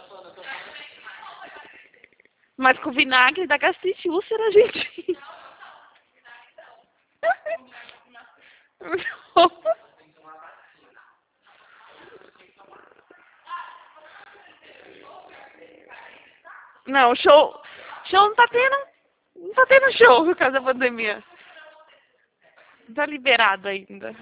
Mas com vinagre dá gastrite, úlcera, gente. Não, show não tá tendo. Não tá tendo show por causa da pandemia. Não tá liberado ainda.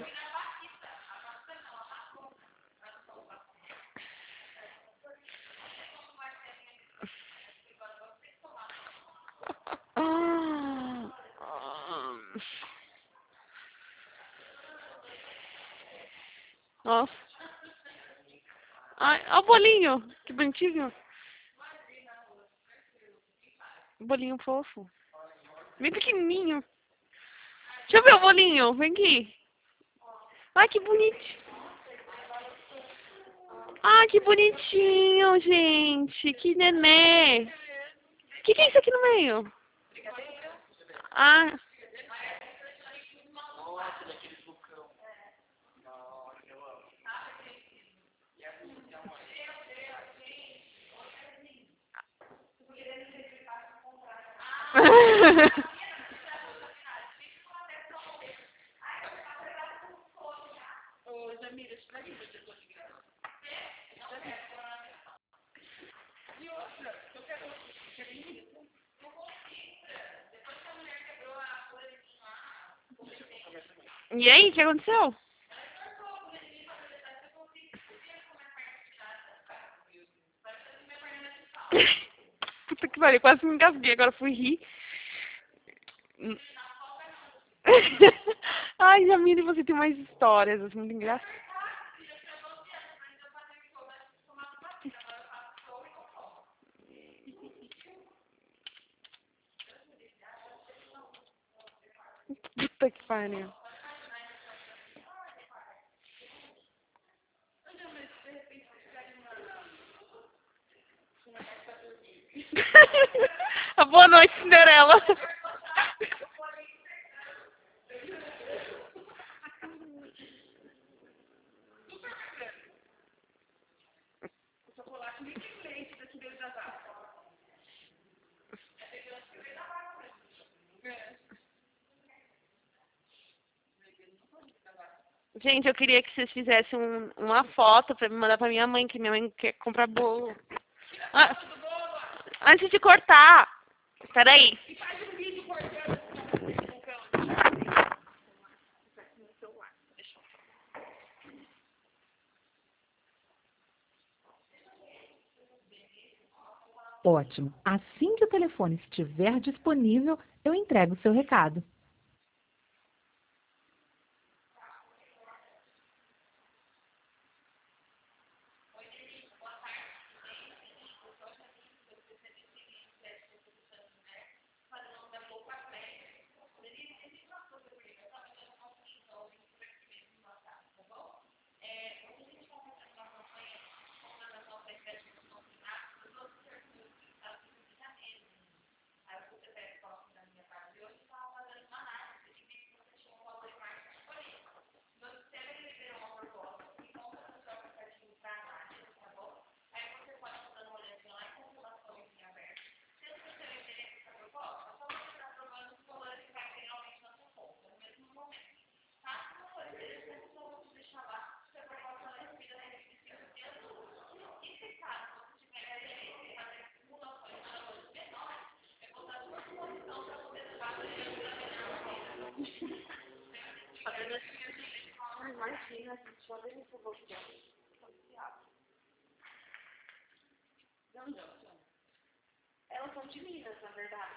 Nossa. Ai, olha o bolinho. Que bonitinho. Bolinho fofo. Bem pequenininho. Deixa eu ver o bolinho. Vem aqui. Ai, que bonitinho. Ai, que bonitinho, gente. Que nenê. O que é isso aqui no meio? Ah. E aí, o que aconteceu? Puta que pariu, quase me engasguei, agora fui rir. Ai, Jamile, você tem mais histórias, assim, muito engraçadas. Puta que pariu. Boa noite, Cinderela. Gente, eu queria que vocês fizessem uma foto pra me mandar pra minha mãe, que minha mãe quer comprar bolo. Ah, antes de cortar. Peraí. Ótimo. Assim que o telefone estiver disponível, eu entrego o seu recado. Imagina, gente, só ver esse botão. Elas são de Minas, na verdade.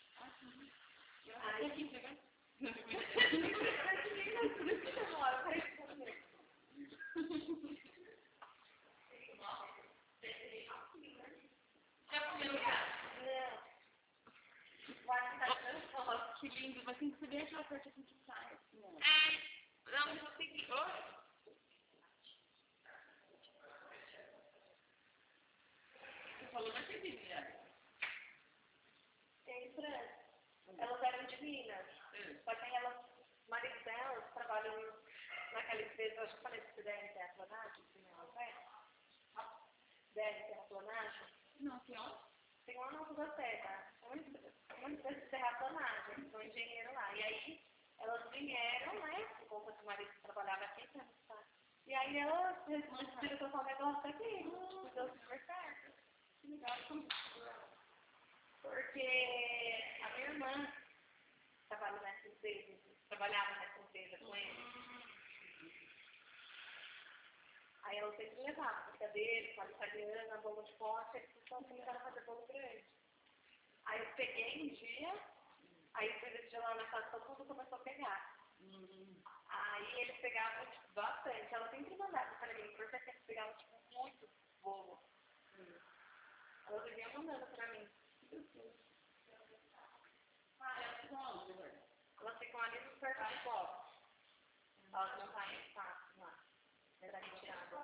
Ai, que legal. Que lindo, mas tem que subir aquela parte aqui que sai, assim, ó. Não, não consegui. Você falou, mas você viu, tem Fran. Elas eram de Minas. Só que elas, o marido delas, trabalham naquela empresa, acho que falei que você deve ter a Planagem, que não é. fizeram terraplanagem? Não, tem onde? Tem lá no Alto da Serra, uma empresa de terraplanagem, são engenheiros lá. E aí, elas vieram, né, por conta que o marido trabalhava aqui, e aí elas decidiram trocar o negócio aqui, deu super certo. Que legal. Porque a minha irmã trabalhava nessa empresa com ele. Aí ela sempre levava brigadeiro, palha italiana, bolo de pote, eles só começaram a fazer bolo grande. Aí eu peguei um dia, aí depois desse dia lá na casa todo mundo começou a pegar. Aí eles pegavam tipo, bastante, ela sempre mandava para mim, porque eles pegavam tipo, muito bolo. Ela vivia mandando para mim. Elas ficam ali no perto do copo. Elas não saem fácil lá. É da retirada.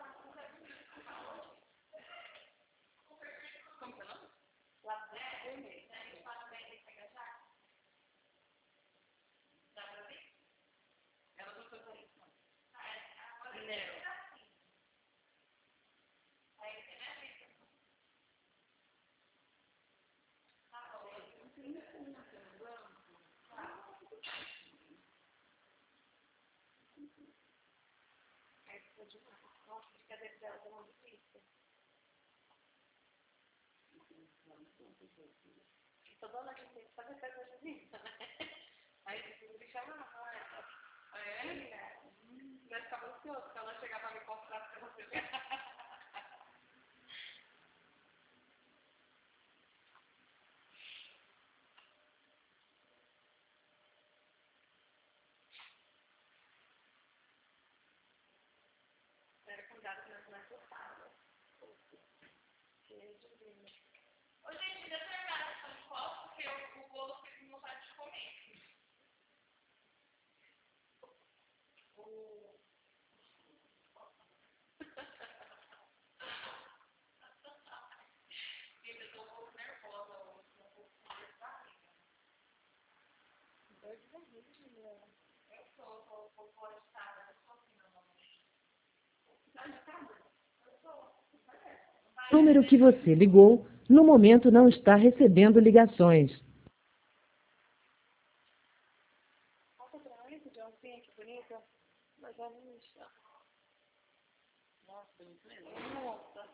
Como que é o nome? Lá dentro, vermelho. Dá pra ver? Elas não fazem isso, não. Não. Nossa, a brincadeira dela é muito difícil. E toda hora a gente tem que fazer coisa de vida, né? Aí eu me chamava, né? É? Eu ficava ansioso, porque ela chegava a me comprar pra você ver. Era cuidado que nós não gostávamos. Cheio de vinho. Ô, gente, ainda terminaram a sessão de foto, porque o bolo fica com vontade de comer. Gente, eu tô um pouco nervosa hoje, tô um pouco com dor de barriga. Dor de barriga. Eu tô um pouco agitada, eu tô assim, normalmente. O número que você ligou, no momento não está recebendo ligações. Olha pra mim, de oncinha, que bonita. Mas já não me chama. Nossa, foi muito legal. Nossa.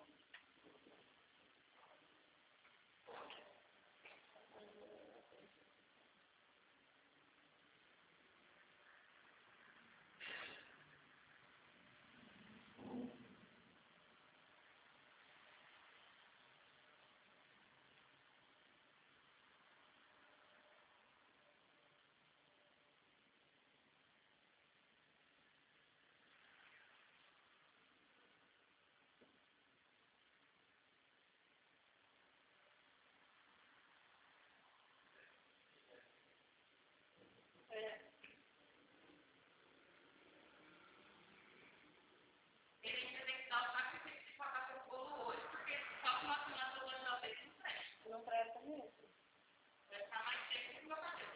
Ele ainda tem que dar o sacrifício de pagar pelo bolo hoje, porque só com uma semana do ano dele não presta. Não presta mesmo. Vai ficar mais seco que o meu cabelo.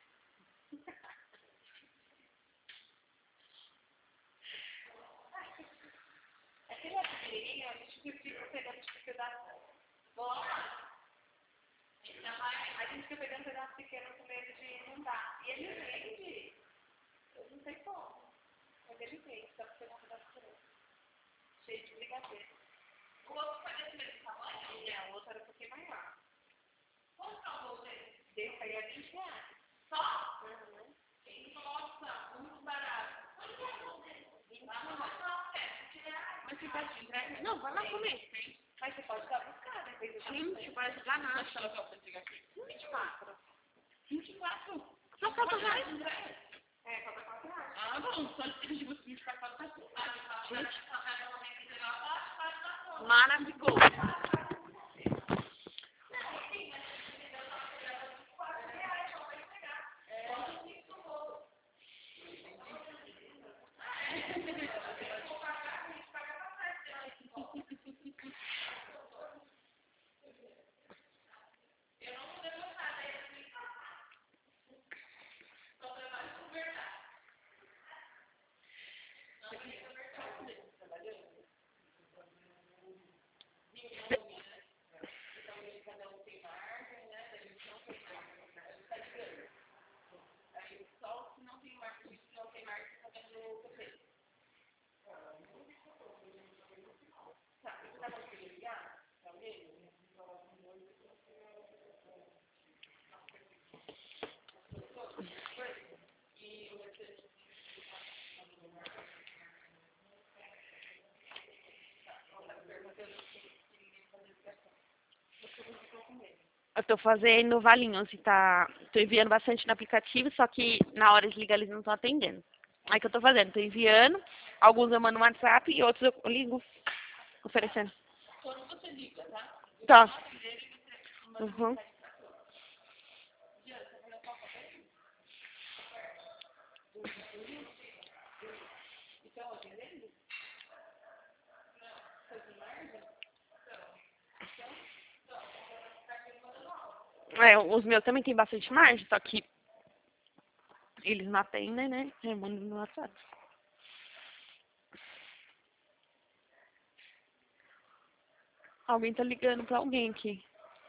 É que ele é pequenininho, a gente fica pegando tipo pedaço. Bola. A gente fica pegando pedaço pequeno com medo de não dar. E ele vende. Eu não sei como. Mas ele vende, só pra pegar um pedaço pequeno. Cheio de brigadeiro. O outro foi desse mesmo tamanho? Não, o outro era um pouquinho maior. Quanto que é o bolo dele? Desse aí é R$20. Só? Uhum. Nossa, muito barato. Quanto é o bolo dele? Mas você pode entregar? Não, vai lá comer. Mas você pode dar buscar, depois eu gente, parece ganache. Ela só pra chegar aqui. 24. 24? Só R$4. É, falta R$4. Ah, bom, só de você 24 tá tudo. Gente, maravilhoso. Eu tô fazendo Valinhos e tô enviando bastante no aplicativo, só que na hora de ligar eles não estão atendendo. Aí que eu tô fazendo, tô enviando, alguns eu mando no WhatsApp e outros eu ligo, oferecendo. Quando você liga, tá? Tá. Ele manda Uhum. mensagem pra todos. Diana, você vai levar qual dele? Então, hoje dele? Foi de merda? Os meus também tem bastante margem, só que eles não atendem, né? Eu mando no WhatsApp. Alguém tá ligando pra alguém aqui.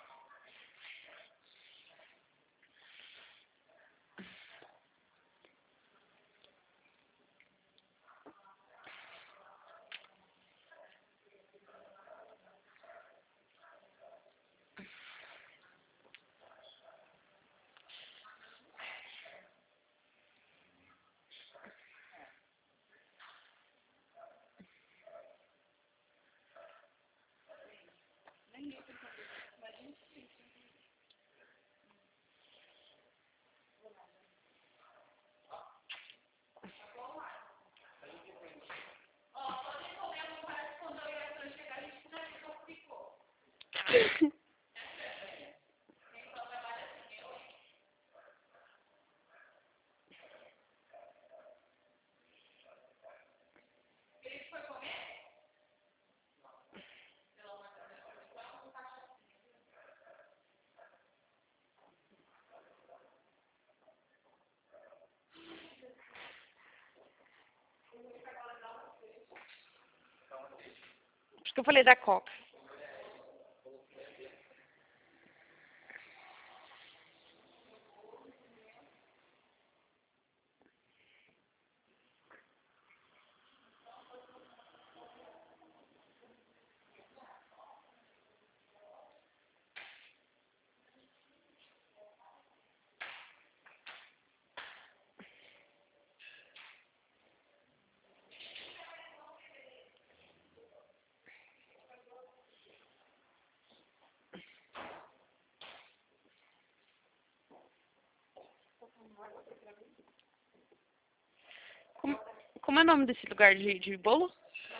Por isso que eu falei da Coca. Como é o nome desse lugar de bolo?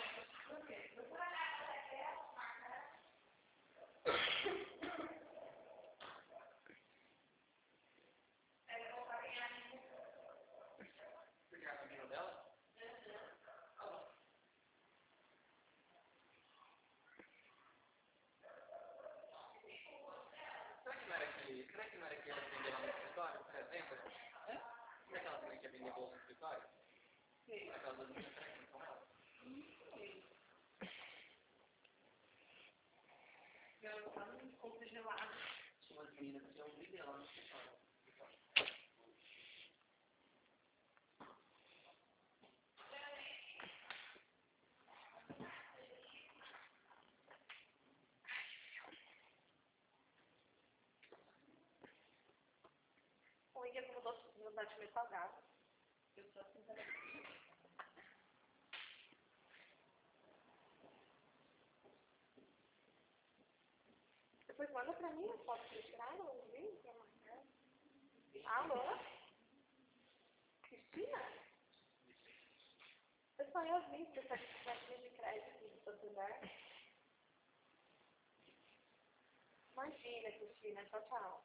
O Igor mudou de vontade de comer salgado. Eu sou assim também. Depois manda pra mim a foto que eles tiraram, o vídeo, pra marcar. Alô? Cristina? Eu sou Yasmin, você está de cartinha de crédito do Santander. Imagina, Cristina. Tchau, tchau.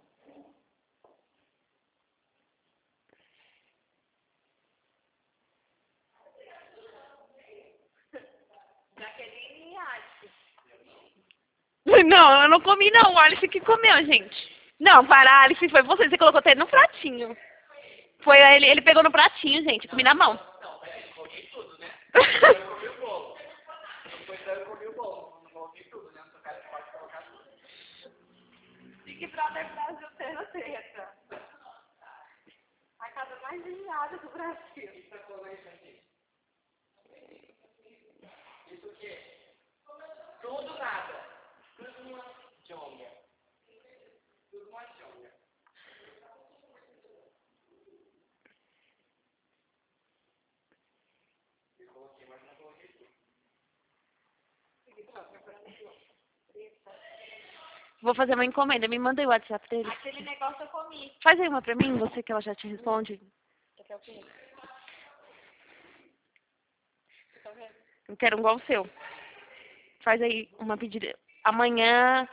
Jaqueline e Alice. Não, eu não comi não. O Alice que comeu, gente. Não, para a Alice foi você. Você colocou até no pratinho. Foi ele pegou no pratinho, gente. Eu comi na mão. Big Brother Brasil tendo treta. A casa mais enviada do Brasil. Tudo nada. Tudo uma jonga. Tudo uma jonga. Eu coloquei, mas não coloquei tudo. Big Brother Brasil. Treta. Vou fazer uma encomenda. Me manda aí o WhatsApp dele. Aquele negócio eu comi. Faz aí uma pra mim, você que ela já te responde. Você quer o quê? Você tá vendo? Eu quero igual o seu. Faz aí uma pedida. Amanhã.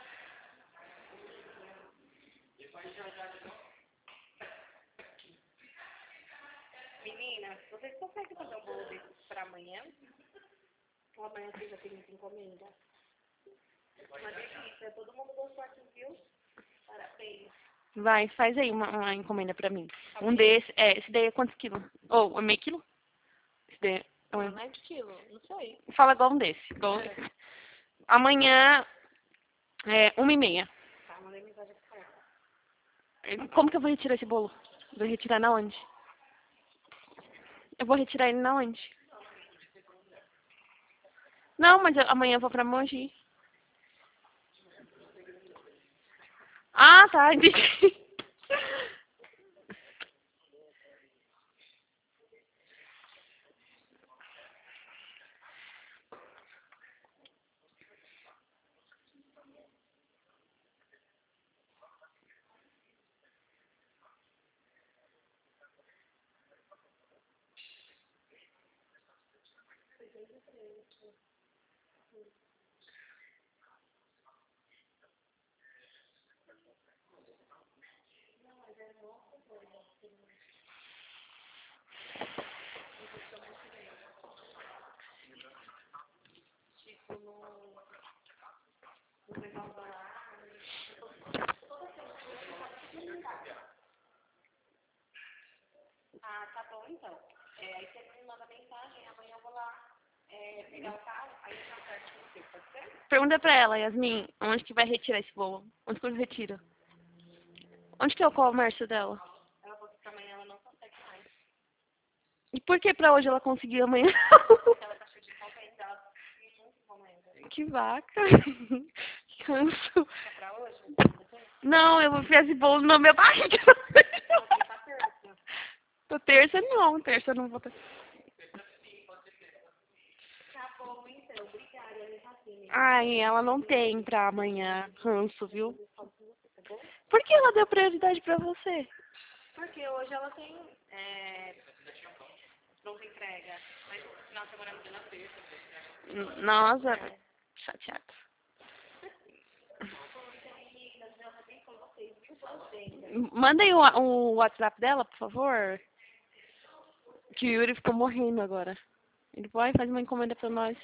Menina, vocês conseguem fazer um bolo desse pra amanhã? Ou amanhã vocês já tem muita encomenda? Uma delícia, todo mundo gostou aqui, viu? Parabéns. Vai, faz aí uma encomenda pra mim. Um desse. Esse daí é quantos quilos? Ou é meio quilo? Esse daí é um... Mais de quilo, não sei. Fala igual um desse. Igual... Amanhã é 1h30. Tá, mandei mensagem pra ela. Como que eu vou retirar esse bolo? Vou retirar na onde? Eu vou retirar ele na onde? Não, mas amanhã eu vou pra Mogi. Ah, tá, entendi. Ah, tá bom então. Aí você me manda mensagem, amanhã eu vou lá pegar o carro, aí eu já perto com você, pode ser? Pergunta pra ela, Yasmin, onde que vai retirar esse bolo? Onde que eu retiro? Onde que é o comércio dela? Ela falou que amanhã ela não consegue mais. E por que pra hoje ela conseguiu amanhã? Porque ela tá cheia de encomenda, ela conseguiu muita encomenda. Que vaca. Canso. É pra hoje? Não, eu vou fazer esse bolo na minha barriga. Você tá perto. Terça não, terça eu não vou ter. Tá bom, então. Obrigada, Ana Racine. Ai, ela não tem pra amanhã ranço, viu? Por que ela deu prioridade pra você? Porque hoje ela tem pronta entrega. Mas no final de semana não na terça. Nossa, chateada. Manda aí o WhatsApp dela, por favor. Que o Yuri ficou morrendo agora. Ele vai faz uma encomenda pra nós.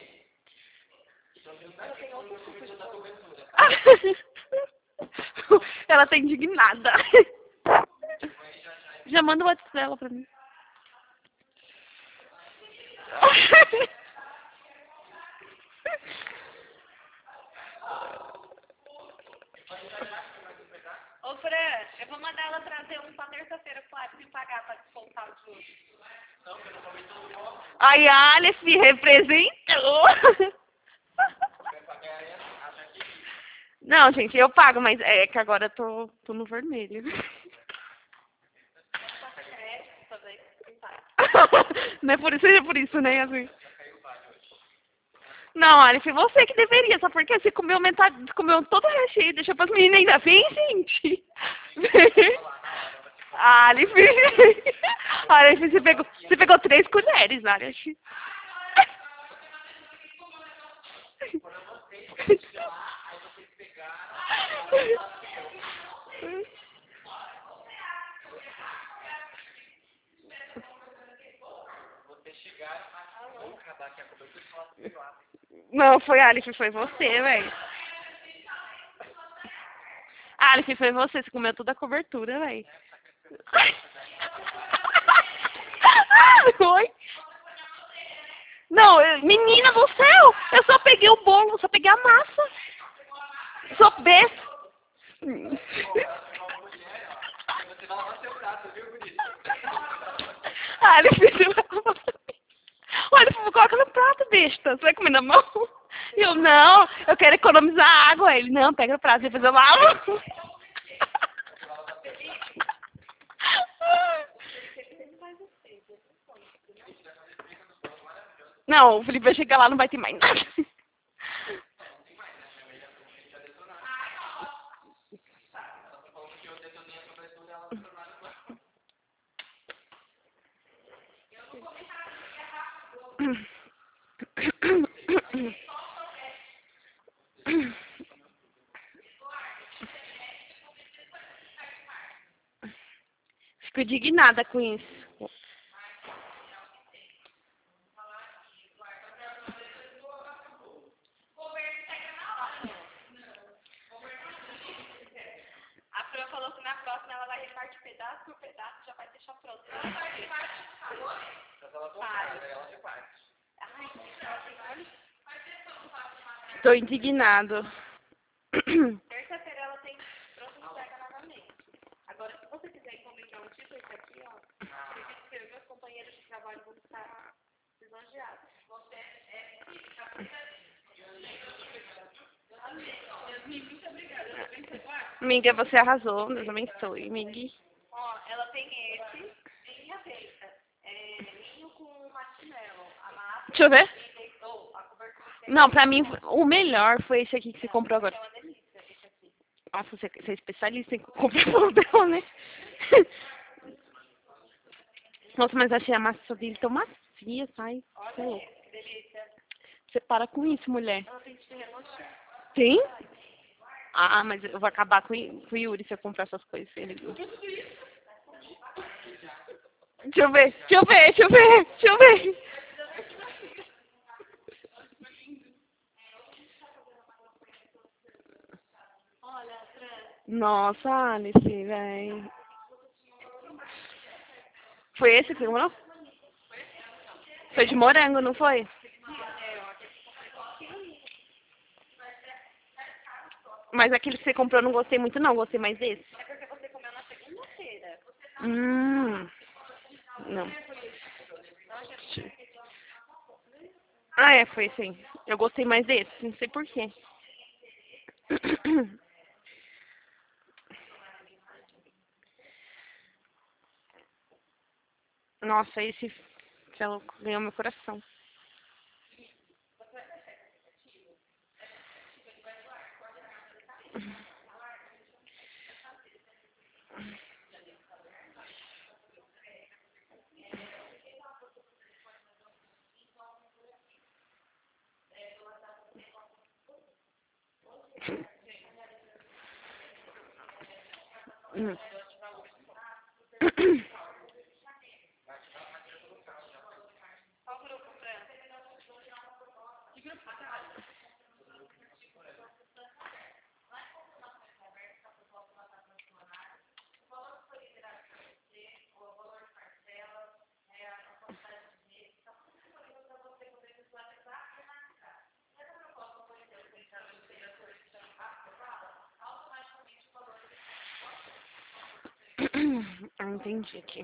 Ela tá indignada. Já manda o WhatsApp dela pra mim. Ô, Fran, eu vou mandar ela trazer um pra terça-feira, claro, se pagar pra descontar os juros. Ai, Alice representou. Não, gente, eu pago, mas é que agora eu tô no vermelho. Passa crédito também, quem paga. Não é por isso, é por isso, né, Yasmin? Não, Alice, você que deveria, só porque você comeu metade, comeu todo o recheio e deixou pras meninas ainda bem, gente. Alice, Alice, você pegou 3 colheres, Alice. Não, foi a Alice, foi você, velho. Alice, foi você comeu toda a cobertura, velho. Oi? Não, menina do céu, eu só peguei o bolo, só peguei a massa. Sou besta. Alice, olha, coloca no prato, besta. Você vai comer na mão? Eu, não, eu quero economizar água. Ele, não, pega no prato, depois eu lavo. Não, o Felipe vai chegar lá, não vai ter mais nada. fico indignada com isso. A Fran falou que na próxima ela vai repartir pedaço por pedaço, já vai deixar pronto. Mas ela tocar, ela reparte. Ai, ela tem olhos. Tô indignado. Terça-feira ela tem pronto de entrega novamente. Agora, se você quiser encomendar um tipo esse aqui, ó, acredito que eu e meus companheiros de trabalho vão ficar lisonjeados. Você é muito obrigada. Amiga, você arrasou. Deus abençoe, Mig. Ó, ela tem esse, linha feita. Linho com marshmallow. A massa Deixa eu ver. e deitou, a cobertura Não, pra mim, o melhor foi esse aqui que você comprou agora. é uma delícia, esse aqui. Nossa, você é especialista em comprar pão dela, né? Nossa, mas achei a massa dele tão macia, sai. Olha esse, que delícia. Você para com isso, mulher. Ela tem que se remoxar. Tem? Ah, mas eu vou acabar com o Yuri se eu comprar essas coisas. Ele... Deixa eu ver. Olha, Fran, Nossa, Alice, véi. Foi esse que você comprou? Foi de morango, não foi? Mas aquele que você comprou eu não gostei muito não, gostei mais desse. é porque você comeu na segunda-feira. Não. Ah, é, foi sim. Eu gostei mais desse, não sei porquê. Nossa, esse ganhou meu coração. Qual grupo, Fran? Que grupo você tá? Ah, entendi aqui.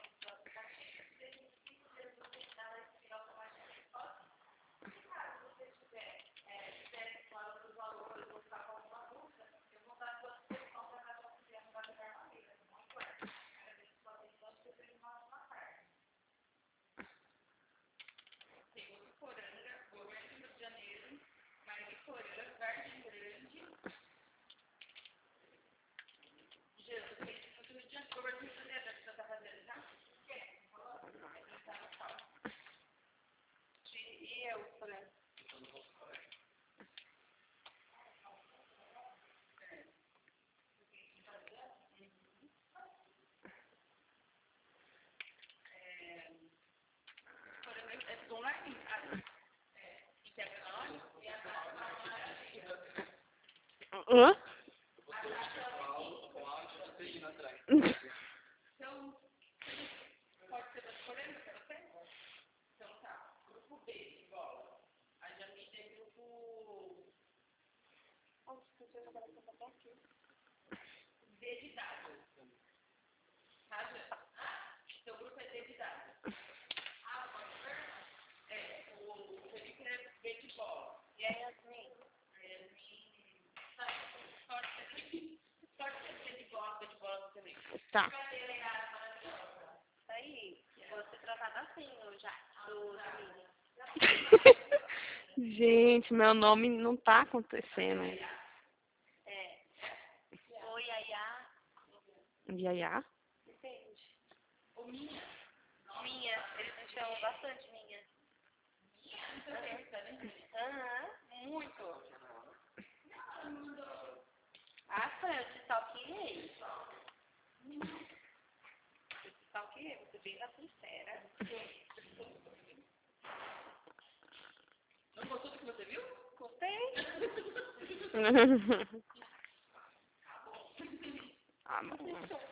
E eu, Fran? Hã? E a Yasmin? Tá. Aí, vou ser tratada assim, eu já, do domingo. Gente, meu nome não tá acontecendo. É. Oi, Yaya. Yaya? Depende. Ou minha? Minha. Eles me chamam bastante minha. Aham. Muito. Ah, Fran, eu te stalkeei. aí, você vem na sincera. Não gostou do que você viu? Gostei. Ah, bom.